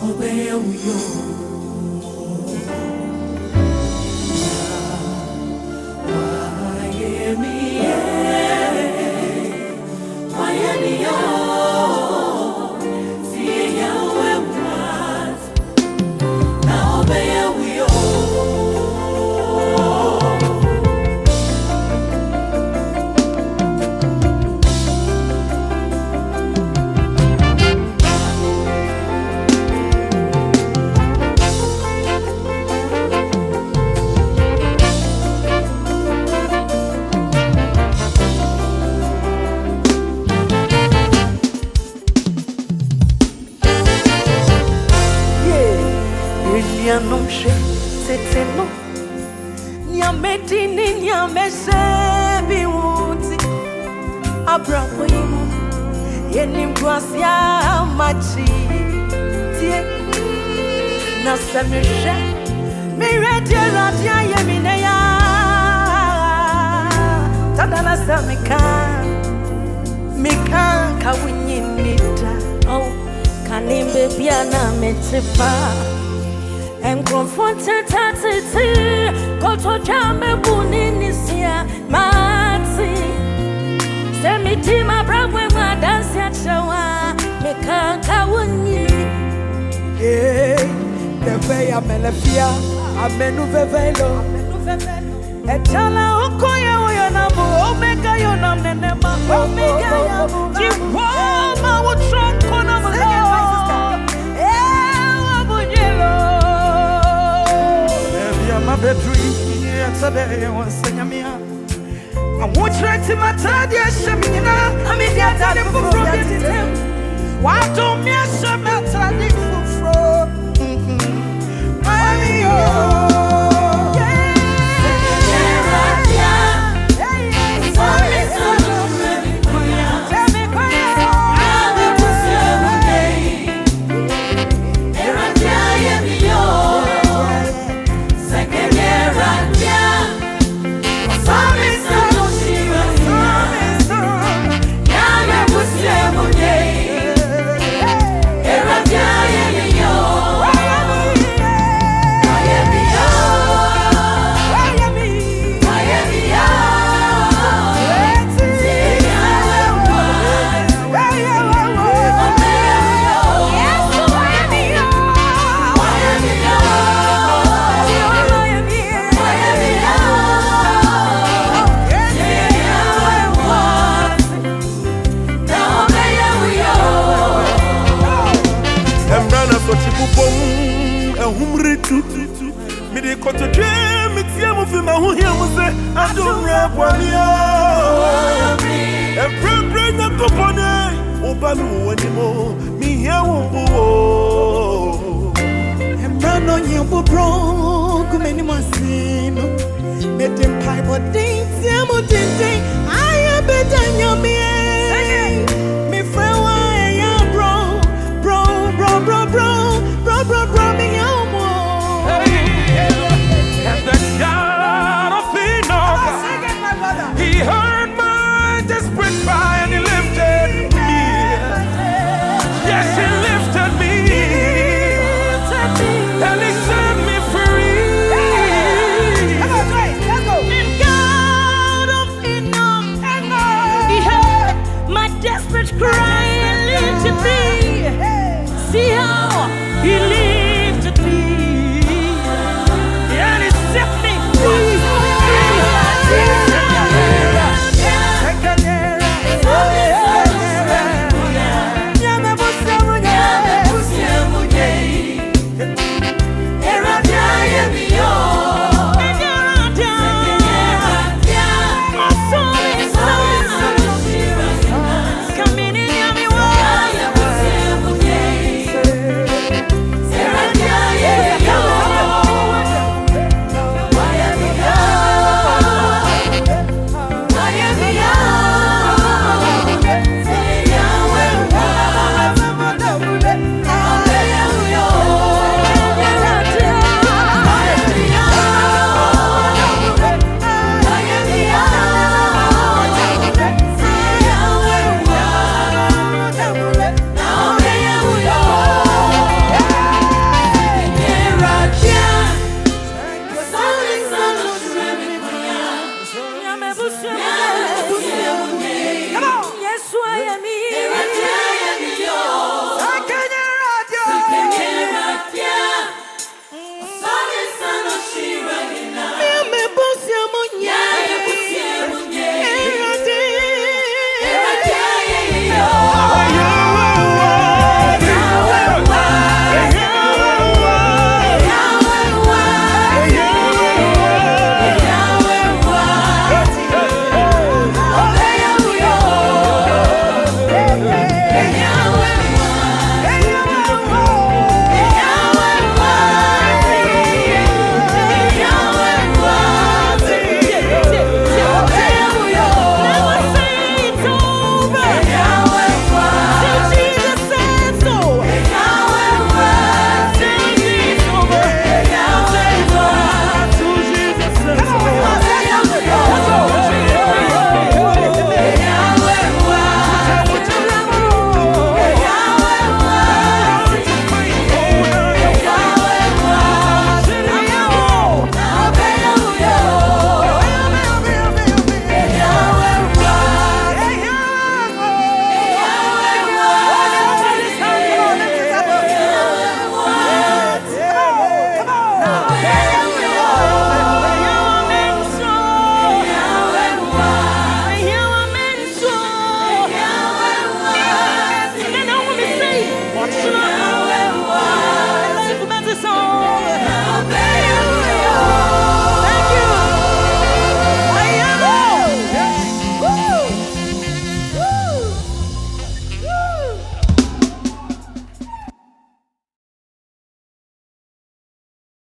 Annoncé, c'était non. Nyamedini, nyamese, biwuti. Abraham, yenim kwasia machi. Tie, na semisha, mirete radia yemineya. Tadana samika, mika kawinyinita. Oh, kanimbe biana metepa. And confronted tatiti, go to Jame Buninisia, Mati. Send me to my brother, my dance at Shawa, Mekaka Wuni. Hey, the way I'm Melafia, I'm Menuvelo. And Chala Okoya, your number, Omega, your number, Omega, Jiwama, what trunk on a my bedroom, yesterday I was singing me. I want to write my third year, Shamina. I mean, that's a little from why don't me a shamata little from me de koto dream me tia mo fi ma ho hia mo se adumra kwamia e pray na to pone o ba mi woni mo mi hia wo bo e bra no nyi bo bro ku me ni mo sino me dem pai bo din tia mo din aya be danyo mi me friend wa ya bro me ya mo. He heard my desperate cry and he lifted me. Yes, he lifted me. And he set me free. God of enough, he heard my desperate cry and lifted me. See how he lifted me.